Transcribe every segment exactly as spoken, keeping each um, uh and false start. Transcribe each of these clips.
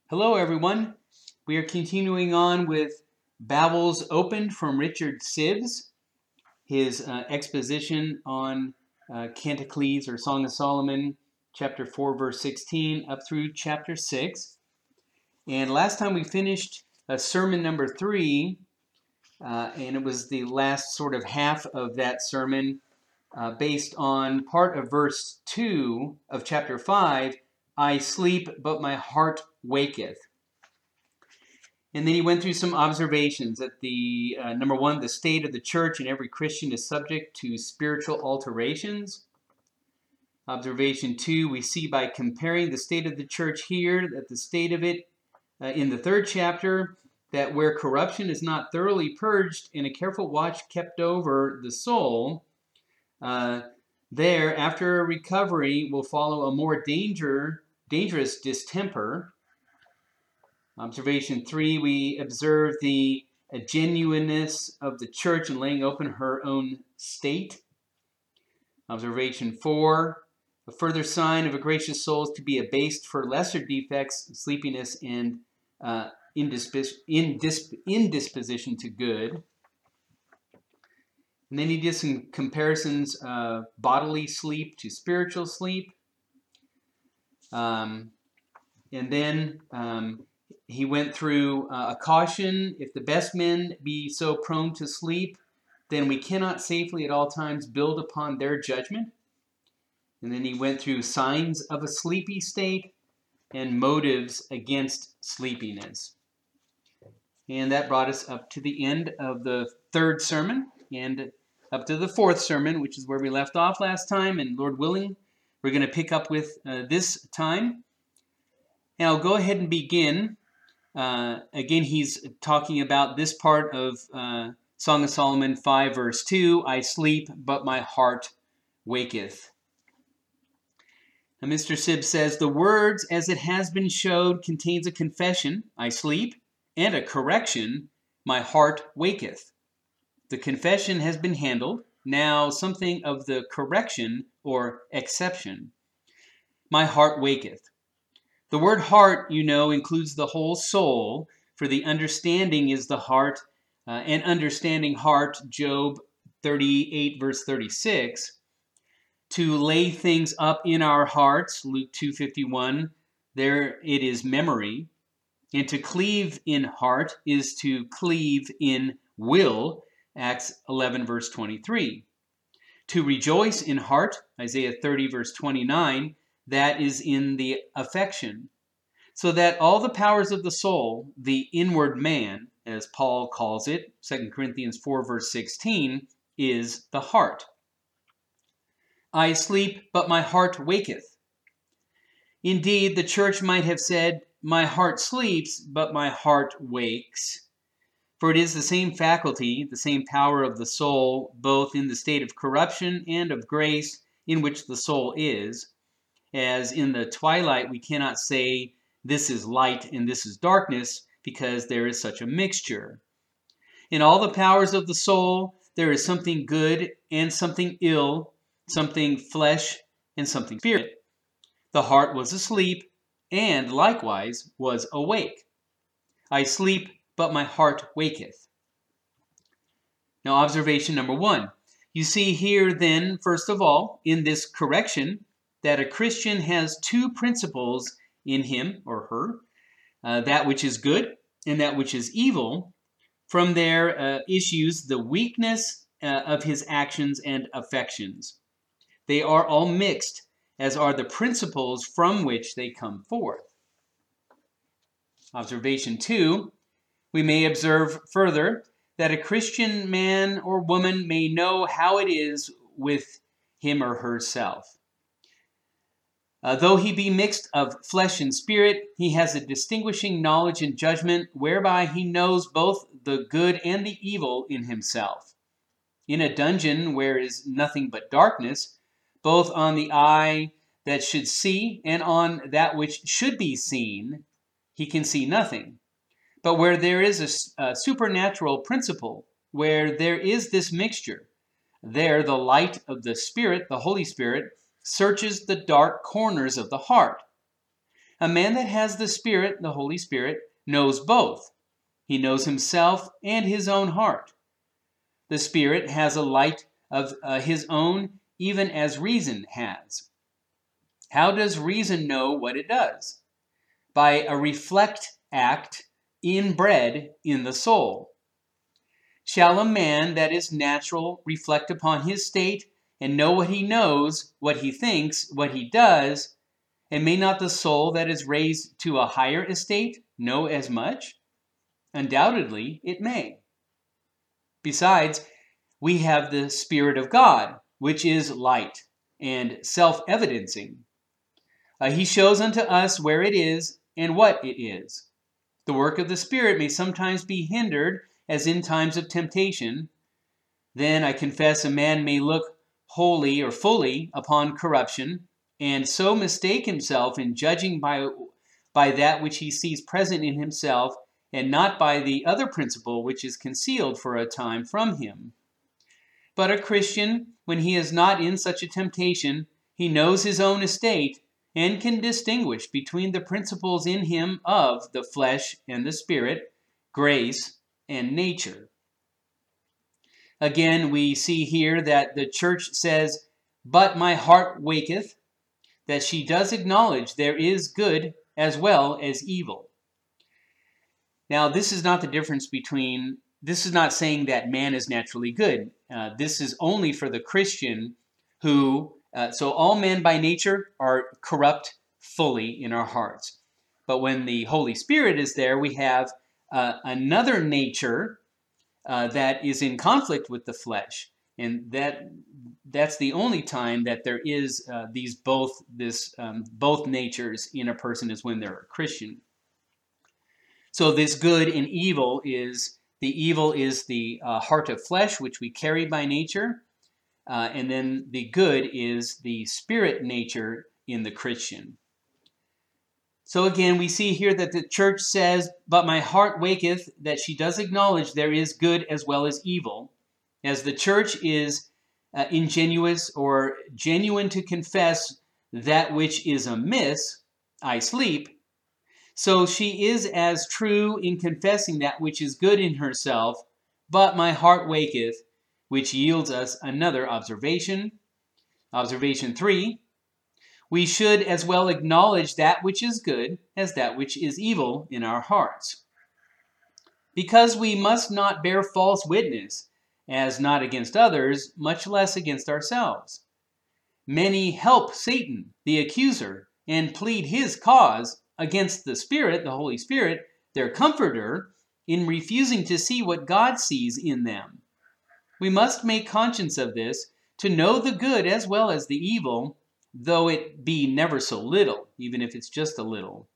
Hello, everyone. We are continuing on with Babels Opened from Richard Sibbes, his uh, exposition on uh, Canticles or Song of Solomon, chapter four, verse sixteen, up through chapter six. And last time we finished uh, sermon number three, uh, and it was the last sort of half of that sermon uh, based on part of verse two of chapter five, I sleep, but my heart waketh. And then he went through some observations that the, uh, number one, the state of the church and every Christian is subject to spiritual alterations. Observation two, we see by comparing the state of the church here, that the state of it uh, in the third chapter, that where corruption is not thoroughly purged and a careful watch kept over the soul, uh, there, after recovery, will follow a more danger, dangerous distemper. Observation three, we observe the genuineness of the church in laying open her own state. Observation four, a further sign of a gracious soul is to be abased for lesser defects, sleepiness, and uh, indispos indisp indisposition to good. And then he did some comparisons of bodily sleep to spiritual sleep. Um, and then um, he went through uh, a caution, if the best men be so prone to sleep, then we cannot safely at all times build upon their judgment. And then he went through signs of a sleepy state and motives against sleepiness. And that brought us up to the end of the third sermon and up to the fourth sermon, which is where we left off last time. And Lord willing, we're going to pick up with uh, this time. And I'll go ahead and begin. Uh, again, he's talking about this part of uh, Song of Solomon five, verse two, I sleep, but my heart waketh. Now, Mister Sibbes says, the words, as it has been showed, contains a confession, I sleep, and a correction, my heart waketh. The confession has been handled, now something of the correction or exception. My heart waketh. The word heart, you know, includes the whole soul, for the understanding is the heart, uh, and understanding heart, Job thirty-eight, verse thirty-six. To lay things up in our hearts, Luke two fifty-one, there it is memory. And to cleave in heart is to cleave in will, Acts eleven, verse twenty-three. To rejoice in heart, Isaiah thirty, verse twenty-nine, that is in the affection. So that all the powers of the soul, the inward man, as Paul calls it, Second Corinthians four, verse sixteen, is the heart. I sleep, but my heart waketh. Indeed, the church might have said, my heart sleeps, but my heart wakes. For it is the same faculty, the same power of the soul, both in the state of corruption and of grace in which the soul is. As in the twilight, we cannot say this is light and this is darkness because there is such a mixture. In all the powers of the soul, there is something good and something ill, something flesh and something spirit. The heart was asleep and likewise was awake. I sleep, but my heart waketh. Now, observation number one. You see here then, first of all, in this correction, that a Christian has two principles in him or her, uh, that which is good and that which is evil. From there uh, issues the weakness uh, of his actions and affections. They are all mixed, as are the principles from which they come forth. Observation two, we may observe further that a Christian man or woman may know how it is with him or herself. Uh, though he be mixed of flesh and spirit, he has a distinguishing knowledge and judgment whereby he knows both the good and the evil in himself. In a dungeon where is nothing but darkness, both on the eye that should see and on that which should be seen, he can see nothing. But where there is a, a supernatural principle, where there is this mixture, there the light of the Spirit, the Holy Spirit, searches the dark corners of the heart. A man that has the Spirit, the Holy Spirit, knows both. He knows himself and his own heart. The Spirit has a light of uh, his own, even as reason has. How does reason know what it does? By a reflect act inbred in the soul. Shall a man that is natural reflect upon his state and know what he knows, what he thinks, what he does, and may not the soul that is raised to a higher estate know as much? Undoubtedly, it may. Besides, we have the Spirit of God, which is light and self-evidencing. Uh, he shows unto us where it is and what it is. The work of the Spirit may sometimes be hindered, as in times of temptation. Then I confess a man may look wholly or fully upon corruption, and so mistake himself in judging by, by that which he sees present in himself, and not by the other principle which is concealed for a time from him. But a Christian, when he is not in such a temptation, he knows his own estate, and can distinguish between the principles in him of the flesh and the Spirit, grace and nature. Again, we see here that the church says, "But my heart waketh," that she does acknowledge there is good as well as evil. Now, this is not the difference between, this is not saying that man is naturally good. Uh, this is only for the Christian who, uh, so all men by nature are corrupt fully in our hearts. But when the Holy Spirit is there, we have uh, another nature uh, that is in conflict with the flesh. And that that's the only time that there is uh, these both, this, um, both natures in a person is when they're a Christian. So this good and evil is, the evil is the uh, heart of flesh, which we carry by nature. Uh, and then the good is the spirit nature in the Christian. So again, we see here that the church says, "But my heart waketh," that she does acknowledge there is good as well as evil. As the church is uh, ingenuous or genuine to confess that which is amiss, I sleep, so she is as true in confessing that which is good in herself, "But my heart waketh," which yields us another observation. Observation three, we should as well acknowledge that which is good as that which is evil in our hearts. Because we must not bear false witness, as not against others, much less against ourselves. Many help Satan, the accuser, and plead his cause against the Spirit, the Holy Spirit, their comforter, in refusing to see what God sees in them. We must make conscience of this, to know the good as well as the evil, though it be never so little, even if it's just a little.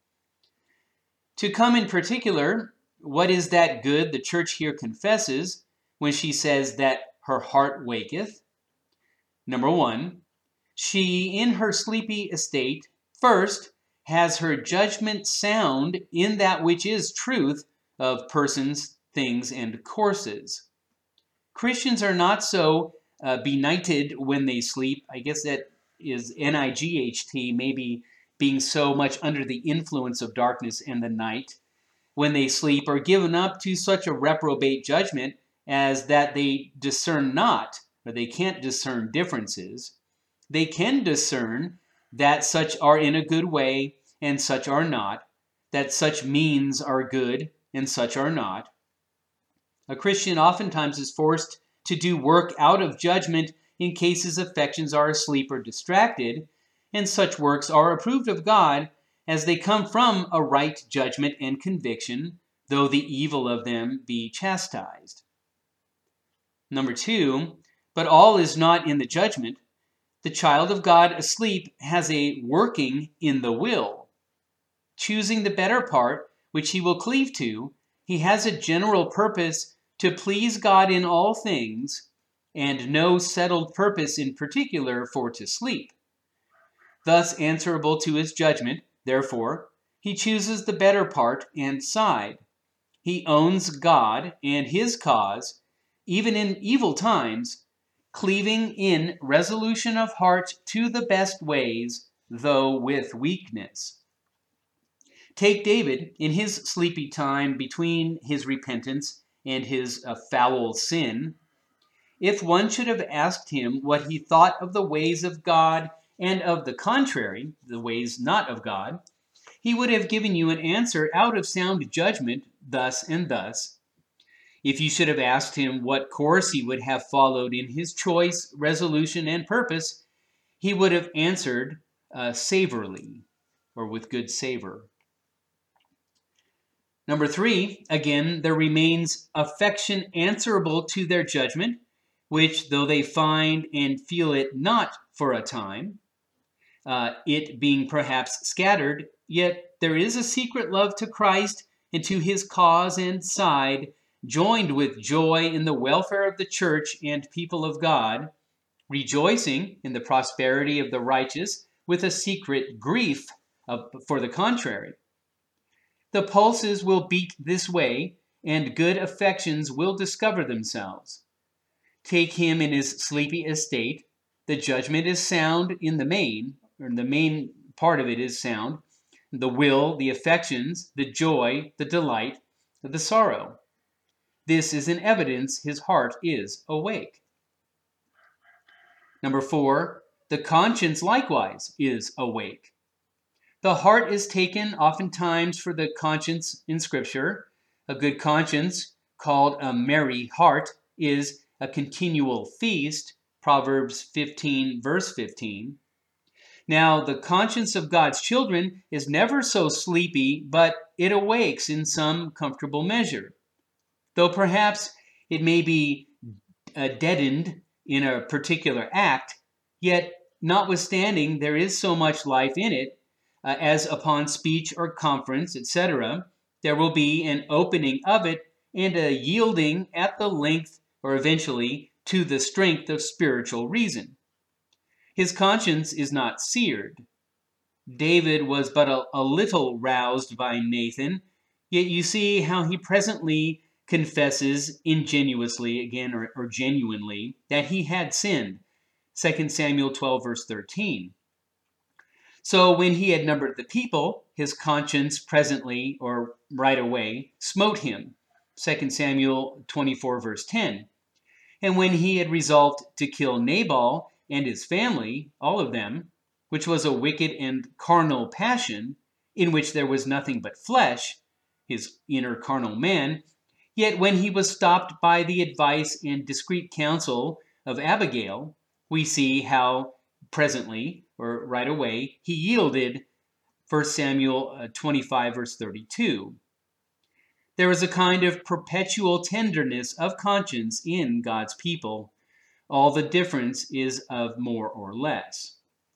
To come in particular, what is that good the church here confesses when she says that her heart waketh? Number one, she in her sleepy estate first has her judgment sound in that which is truth of persons, things, and courses. Christians are not so uh, benighted when they sleep. I guess that is N I G H T, maybe being so much under the influence of darkness and the night when they sleep, or given up to such a reprobate judgment as that they discern not, or they can't discern differences. They can discern that such are in a good way and such are not, that such means are good and such are not. A Christian oftentimes is forced to do work out of judgment in cases affections are asleep or distracted, and such works are approved of God as they come from a right judgment and conviction, though the evil of them be chastised. Number two, but all is not in the judgment. The child of God asleep has a working in the will. Choosing the better part, which he will cleave to, he has a general purpose to please God in all things, and no settled purpose in particular for to sleep. Thus answerable to his judgment, therefore, he chooses the better part and side. He owns God and his cause, even in evil times, cleaving in resolution of heart to the best ways, though with weakness. Take David in his sleepy time between his repentance and his uh, foul sin. If one should have asked him what he thought of the ways of God and of the contrary, the ways not of God, he would have given you an answer out of sound judgment, thus and thus. If you should have asked him what course he would have followed in his choice, resolution, and purpose, he would have answered uh, savorily, or with good savor. Number three, again, there remains affection answerable to their judgment, which, though they find and feel it not for a time, uh, it being perhaps scattered, yet there is a secret love to Christ and to his cause and side, joined with joy in the welfare of the church and people of God, rejoicing in the prosperity of the righteous with a secret grief of, for the contrary. The pulses will beat this way, and good affections will discover themselves. Take him in his sleepy estate. The judgment is sound in the main, or the main part of it is sound. The will, the affections, the joy, the delight, the sorrow. This is an evidence his heart is awake. Number four, the conscience likewise is awake. The heart is taken oftentimes for the conscience in Scripture. A good conscience, called a merry heart, is a continual feast, Proverbs fifteen, verse fifteen. Now, the conscience of God's children is never so sleepy, but it awakes in some comfortable measure. Though perhaps it may be uh, deadened in a particular act, yet notwithstanding there is so much life in it, uh, as upon speech or conference, et cetera, there will be an opening of it and a yielding at the length or eventually to the strength of spiritual reason. His conscience is not seared. David was but a, a little roused by Nathan, yet you see how he presently confesses ingenuously, again, or, or genuinely, that he had sinned. Second Samuel twelve, verse thirteen. So when he had numbered the people, his conscience presently, or right away, smote him. Second Samuel twenty-four, verse ten. And when he had resolved to kill Nabal and his family, all of them, which was a wicked and carnal passion, in which there was nothing but flesh, his inner carnal man, yet when he was stopped by the advice and discreet counsel of Abigail, we see how presently, or right away, he yielded. First Samuel twenty-five, verse thirty-two. There is a kind of perpetual tenderness of conscience in God's people. All the difference is of more or less.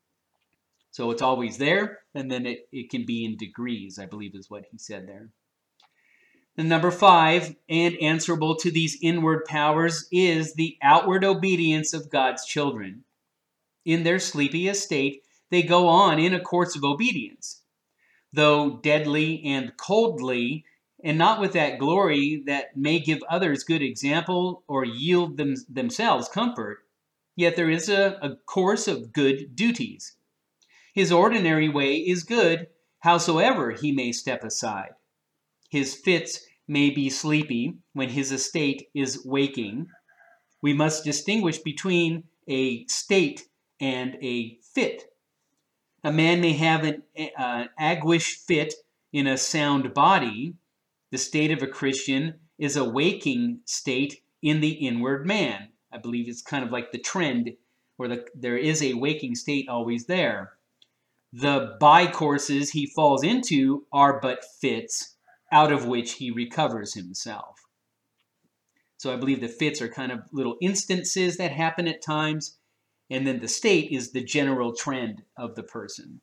So it's always there, and then it, it can be in degrees, I believe is what he said there. And number five, and answerable to these inward powers, is the outward obedience of God's children. In their sleepy estate, they go on in a course of obedience, though deadly and coldly, and not with that glory that may give others good example or yield them, themselves comfort, yet there is a, a course of good duties. His ordinary way is good, howsoever he may step aside. His fits may be sleepy when his estate is waking. We must distinguish between a state and a fit. A man may have an uh, aguish fit in a sound body. The state of a Christian is a waking state in the inward man. I believe it's kind of like the trend, where the, there is a waking state always there. The by-courses he falls into are but fits, out of which he recovers himself. So I believe the fits are kind of little instances that happen at times, and then the state is the general trend of the person.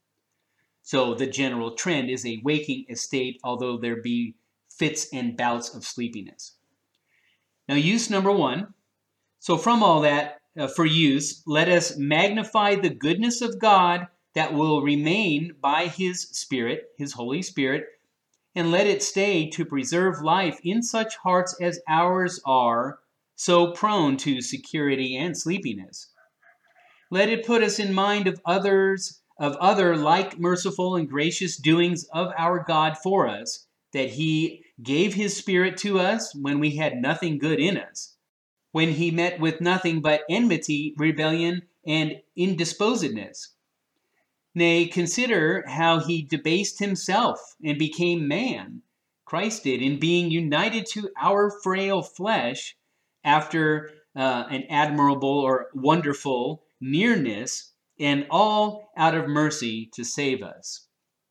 So the general trend is a waking estate, although there be fits and bouts of sleepiness. Now, use number one. So from all that, uh, for use, let us magnify the goodness of God that will remain by his Spirit, his Holy Spirit, and let it stay to preserve life in such hearts as ours are, so prone to security and sleepiness. Let it put us in mind of others of other like merciful and gracious doings of our God for us, that he gave his Spirit to us when we had nothing good in us, when he met with nothing but enmity, rebellion, and indisposedness. Nay, consider how he debased himself and became man, Christ did, in being united to our frail flesh after uh, an admirable or wonderful nearness, and all out of mercy to save us.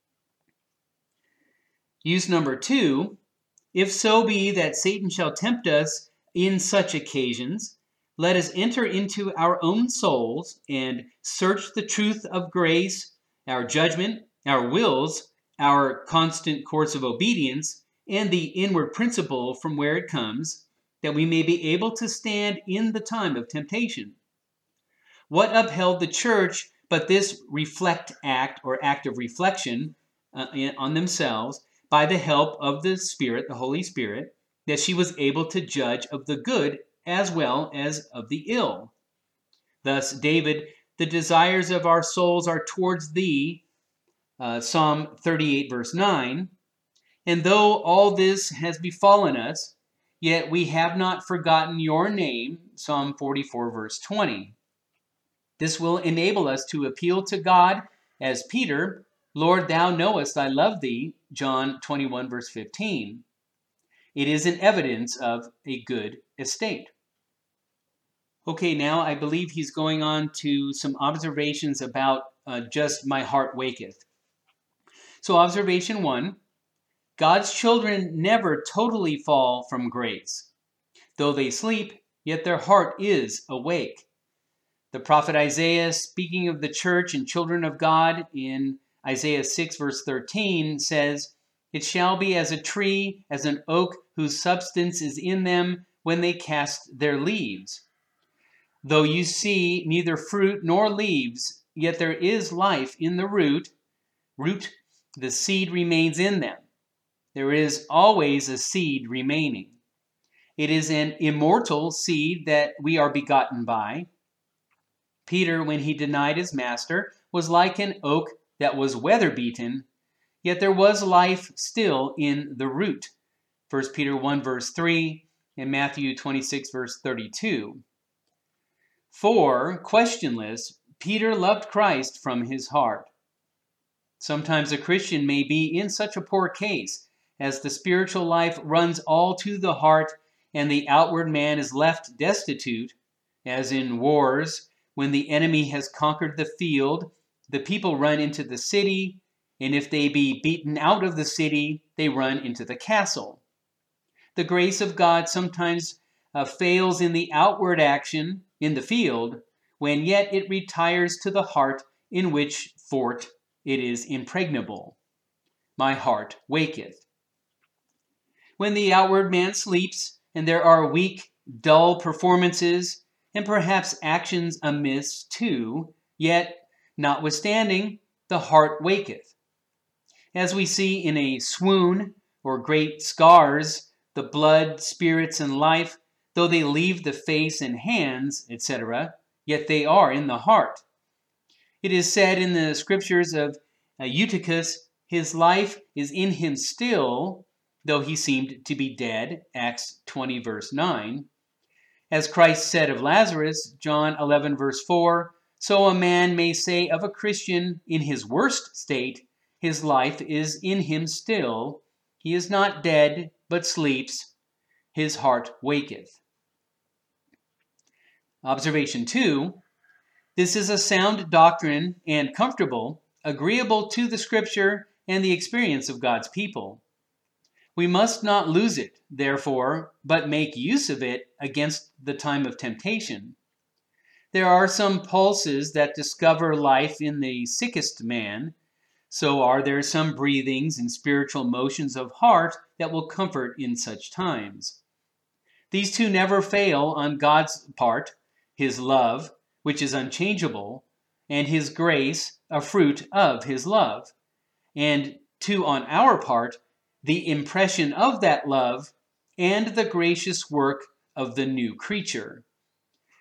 Use number two, if so be that Satan shall tempt us in such occasions, let us enter into our own souls and search the truth of grace, our judgment, our wills, our constant course of obedience, and the inward principle from where it comes, that we may be able to stand in the time of temptation. What upheld the church but this reflect act or act of reflection uh, on themselves by the help of the Spirit, the Holy Spirit, that she was able to judge of the good as well as of the ill. Thus, David, the desires of our souls are towards thee, uh, Psalm thirty-eight, verse nine. And though all this has befallen us, yet we have not forgotten your name, Psalm forty-four, verse twenty. This will enable us to appeal to God as Peter, Lord, thou knowest I love thee, John twenty-one, verse fifteen. It is an evidence of a good estate. Okay, now I believe he's going on to some observations about uh, just my heart waketh. So observation one, God's children never totally fall from grace. Though they sleep, yet their heart is awake. The prophet Isaiah, speaking of the church and children of God in Isaiah six, verse thirteen, says, it shall be as a tree, as an oak whose substance is in them when they cast their leaves. Though you see neither fruit nor leaves, yet there is life in the root. Root, the seed remains in them. There is always a seed remaining. It is an immortal seed that we are begotten by. Peter, when he denied his master, was like an oak that was weather-beaten, yet there was life still in the root. First Peter one, verse three, and Matthew twenty-six, verse thirty-two. For, questionless, Peter loved Christ from his heart. Sometimes a Christian may be in such a poor case, as the spiritual life runs all to the heart, and the outward man is left destitute, as in wars, when the enemy has conquered the field, the people run into the city, and if they be beaten out of the city, they run into the castle. The grace of God sometimes uh, fails in the outward action in the field, when yet it retires to the heart, in which fort it is impregnable. My heart waketh. When the outward man sleeps, and there are weak, dull performances, and perhaps actions amiss too, yet, notwithstanding, the heart waketh. As we see in a swoon or great scars, the blood, spirits, and life, though they leave the face and hands, et cetera, yet they are in the heart. It is said in the scriptures of uh, Eutychus, his life is in him still, though he seemed to be dead, Acts twenty, verse nine. As Christ said of Lazarus, John eleven, verse four, so a man may say of a Christian in his worst state, his life is in him still. He is not dead, but sleeps. His heart waketh. Observation two, this is a sound doctrine and comfortable, agreeable to the Scripture and the experience of God's people. We must not lose it, therefore, but make use of it against the time of temptation. There are some pulses that discover life in the sickest man. So are there some breathings and spiritual motions of heart that will comfort in such times. These two never fail on God's part, his love, which is unchangeable, and his grace, a fruit of his love. And two on our part, the impression of that love and the gracious work of the new creature.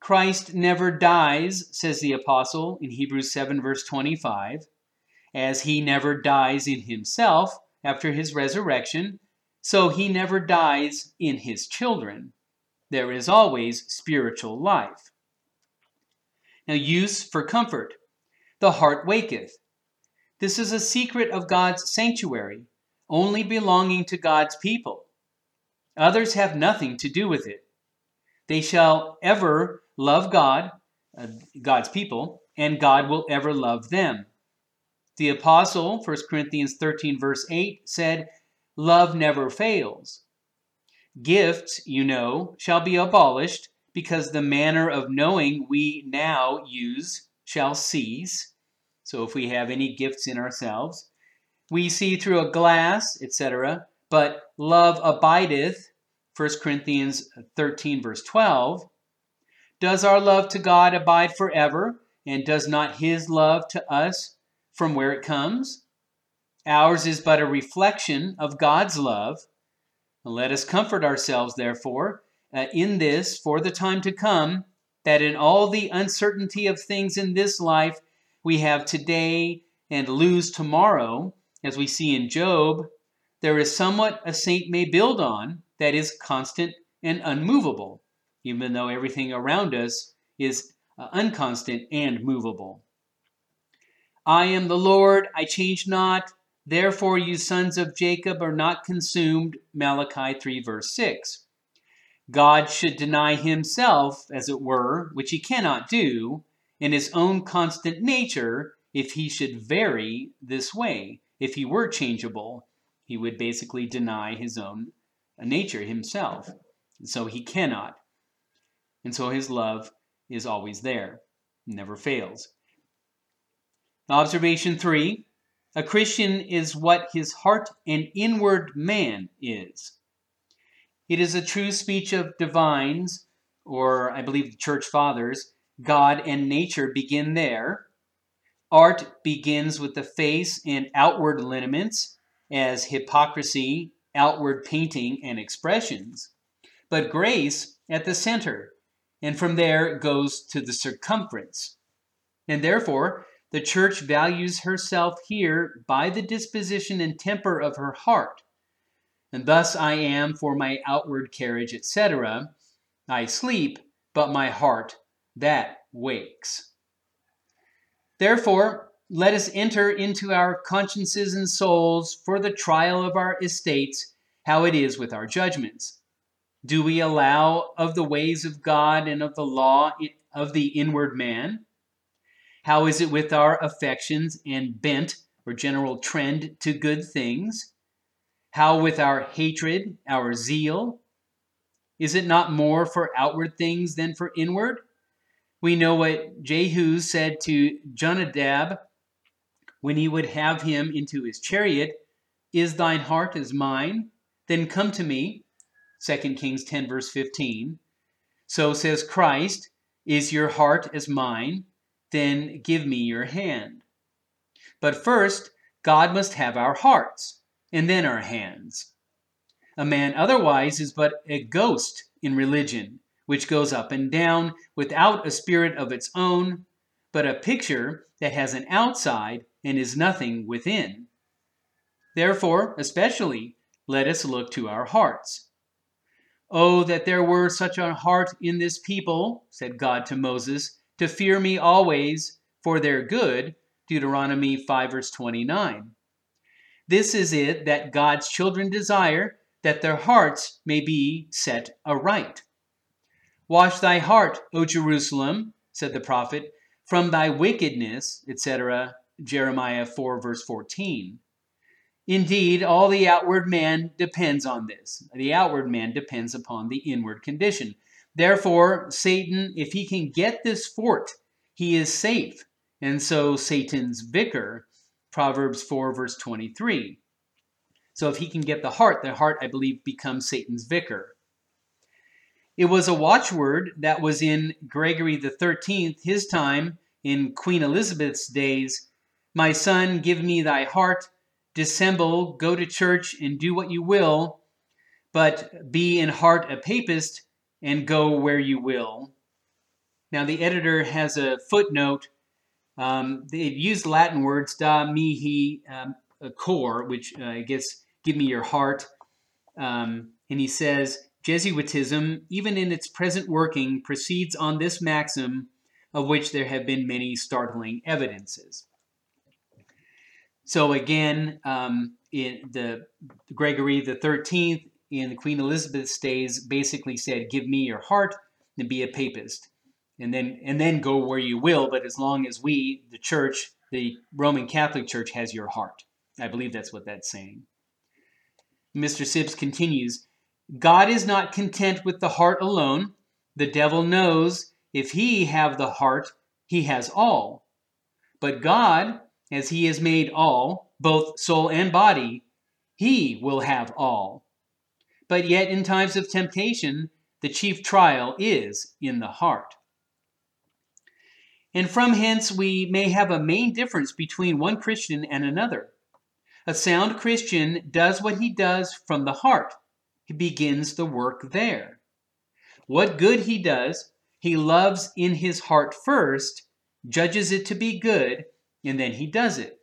Christ never dies, says the apostle in Hebrews seven, verse twenty-five, as he never dies in himself after his resurrection, so he never dies in his children. There is always spiritual life. Now, use for comfort. The heart waketh. This is a secret of God's sanctuary, only belonging to God's people. Others have nothing to do with it. They shall ever love God, uh, God's people, and God will ever love them. The apostle, First Corinthians thirteen, verse eight, said, love never fails. Gifts, you know, shall be abolished, because the manner of knowing we now use shall cease. So if we have any gifts in ourselves, we see through a glass, et cetera. But love abideth, First Corinthians thirteen, verse twelve. Does our love to God abide forever? And does not his love to us from where it comes? Ours is but a reflection of God's love. Let us comfort ourselves, therefore, uh, in this for the time to come, that in all the uncertainty of things in this life we have today and lose tomorrow, as we see in Job, there is somewhat a saint may build on that is constant and unmovable, even though everything around us is uh, unconstant and movable. I am the Lord, I change not. Therefore, you sons of Jacob are not consumed, Malachi three, verse six. God should deny himself, as it were, which he cannot do, in his own constant nature, if he should vary this way. If he were changeable, he would basically deny his own nature himself. And so he cannot. And so his love is always there, never fails. Observation three, a Christian is what his heart and inward man is. It is a true speech of divines, or I believe the church fathers, God and nature begin there. Art begins with the face and outward lineaments, as hypocrisy, outward painting, and expressions. But grace at the center, and from there it goes to the circumference. And therefore, the church values herself here by the disposition and temper of her heart. And thus I am for my outward carriage, et cetera. I sleep, but my heart, that wakes. Therefore, let us enter into our consciences and souls for the trial of our estates, how it is with our judgments. Do we allow of the ways of God and of the law of the inward man? How is it with our affections and bent or general trend to good things? How with our hatred, our zeal? Is it not more for outward things than for inward? We know what Jehu said to Jonadab when he would have him into his chariot. Is thine heart as mine? Then come to me. Second Kings ten, verse fifteen. So says Christ, is your heart as mine? Then give me your hand. But first, God must have our hearts, and then our hands. A man otherwise is but a ghost in religion, which goes up and down without a spirit of its own, but a picture that has an outside and is nothing within. Therefore, especially, let us look to our hearts. Oh, that there were such a heart in this people, said God to Moses, to fear me always for their good, Deuteronomy five, verse twenty-nine. This is it that God's children desire, that their hearts may be set aright. Wash thy heart, O Jerusalem, said the prophet, from thy wickedness, et cetera, Jeremiah four, verse fourteen. Indeed, all the outward man depends on this. The outward man depends upon the inward condition. Therefore, Satan, if he can get this fort, he is safe. And so Satan's vicar, Proverbs four, verse twenty-three. So if he can get the heart, the heart, I believe, becomes Satan's vicar. It was a watchword that was in Gregory the thirteenth, his time, in Queen Elizabeth's days. My son, give me thy heart, dissemble, go to church, and do what you will, but be in heart a papist, and go where you will. Now, the editor has a footnote. Um, they've used Latin words, da mihi um, cor, which uh, I guess, give me your heart. Um, and he says, Jesuitism, even in its present working, proceeds on this maxim, of which there have been many startling evidences. So again, um, in the Gregory the thirteenth in the Queen Elizabeth's days basically said, give me your heart and be a papist. And then, and then go where you will, but as long as we, the church, the Roman Catholic Church, has your heart. I believe that's what that's saying. Mister Sibbes continues, God is not content with the heart alone. The devil knows if he have the heart, he has all. But God, as he has made all, both soul and body, he will have all. But yet in times of temptation, the chief trial is in the heart. And from hence we may have a main difference between one Christian and another. A sound Christian does what he does from the heart. He begins the work there. What good he does, he loves in his heart first, judges it to be good, and then he does it.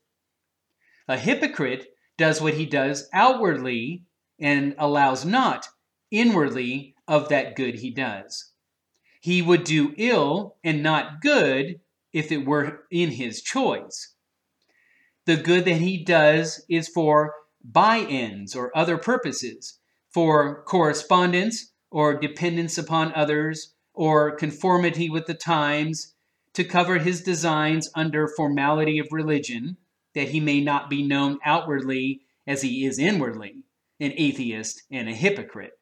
A hypocrite does what he does outwardly and allows not inwardly of that good he does. He would do ill and not good if it were in his choice. The good that he does is for by ends or other purposes, for correspondence or dependence upon others or conformity with the times, to cover his designs under formality of religion, that he may not be known outwardly as he is inwardly, an atheist and a hypocrite.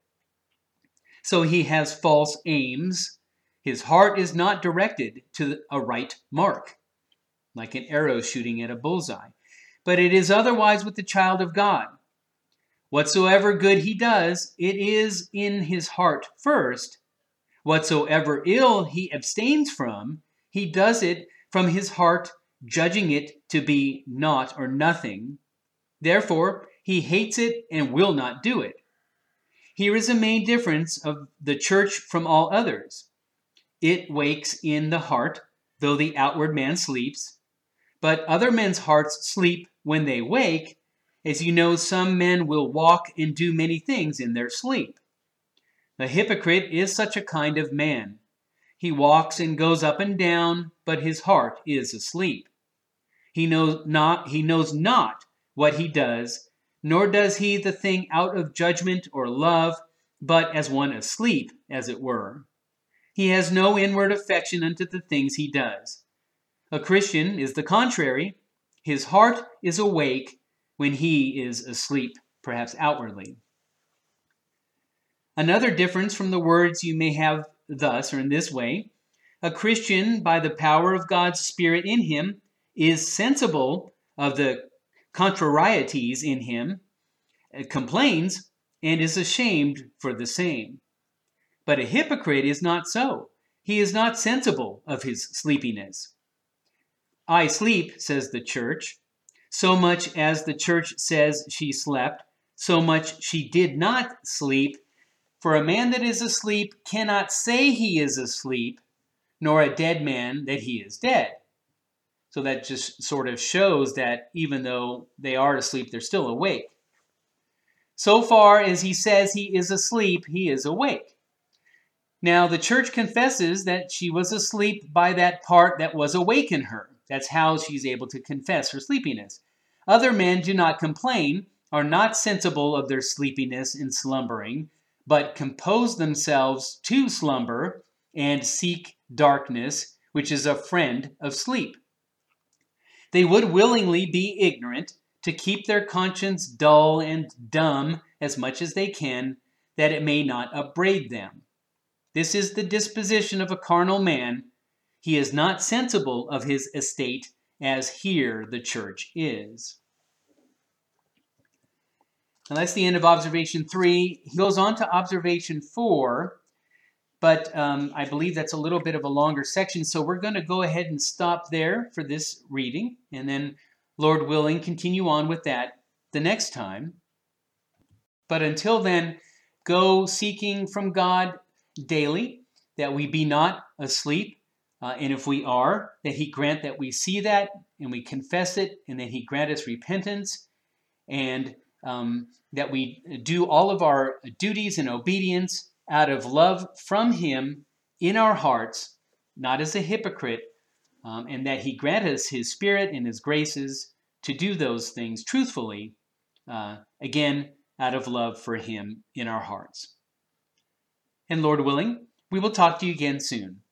So he has false aims. His heart is not directed to a right mark, like an arrow shooting at a bullseye. But it is otherwise with the child of God. Whatsoever good he does, it is in his heart first. Whatsoever ill he abstains from, he does it from his heart, judging it to be naught or nothing. Therefore, he hates it and will not do it. Here is a main difference of the church from all others. It wakes in the heart, though the outward man sleeps. But other men's hearts sleep when they wake. As you know, some men will walk and do many things in their sleep. The hypocrite is such a kind of man. He walks and goes up and down, but his heart is asleep. He knows not, he knows not what he does, nor does he the thing out of judgment or love, but as one asleep, as it were. He has no inward affection unto the things he does. A Christian is the contrary. His heart is awake when he is asleep, perhaps outwardly. Another difference from the words you may have thus, or in this way: a Christian, by the power of God's Spirit in him, is sensible of the contrarieties in him, complains, and is ashamed for the same. But a hypocrite is not so. He is not sensible of his sleepiness. I sleep, says the church. So much as the church says she slept, so much she did not sleep. For a man that is asleep cannot say he is asleep, nor a dead man that he is dead. So that just sort of shows that even though they are asleep, they're still awake. So far as he says he is asleep, he is awake. Now, the church confesses that she was asleep by that part that was awake in her. That's how she's able to confess her sleepiness. Other men do not complain, are not sensible of their sleepiness in slumbering, but compose themselves to slumber and seek darkness, which is a friend of sleep. They would willingly be ignorant, to keep their conscience dull and dumb as much as they can, that it may not upbraid them. This is the disposition of a carnal man. He is not sensible of his estate, as here the church is. Now that's the end of observation three. He goes on to observation four, but um, I believe that's a little bit of a longer section, so we're going to go ahead and stop there for this reading, and then, Lord willing, continue on with that the next time. But until then, go seeking from God daily, that we be not asleep, Uh, and if we are, that he grant that we see that and we confess it, and that he grant us repentance, and um, that we do all of our duties and obedience out of love from him in our hearts, not as a hypocrite, um, and that he grant us his spirit and his graces to do those things truthfully, uh, again, out of love for him in our hearts. And Lord willing, we will talk to you again soon.